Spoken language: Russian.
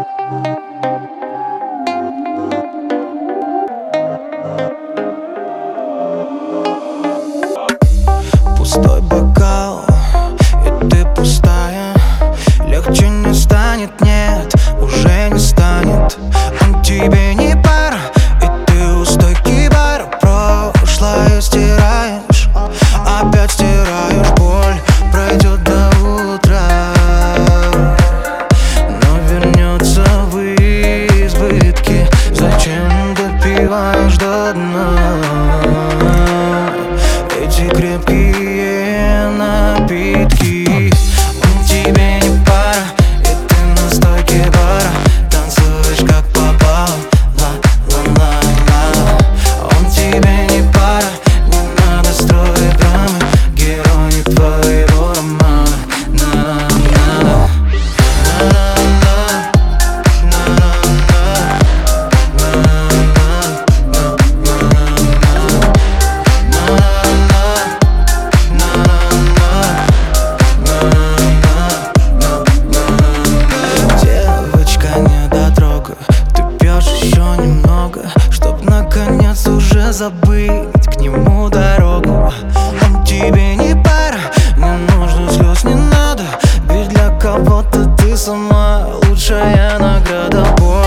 Пустой бокал, и ты пустая. Легче не станет, нет, уже не станет. Он тебе не пара, и ты у стойки бара. Прошлое стираешь, опять стираешь. Боль пройдет до утра, но вернется в избытке. Зачем допиваешь до дна эти крепкие напитки? Он тебе не пара, и ты на стойке бара танцуешь как попало, ла-ла-ла-ла. Он тебе не пара, не надо строить драмы. Герой не твоего романа. На-на-на, девочка, недотрога, ты пьешь еще немного, чтоб наконец уже забыть к нему дорогу. Он тебе не пара, не нужно слез, не надо, ведь для кого-то ты сама лучшая награда. Боль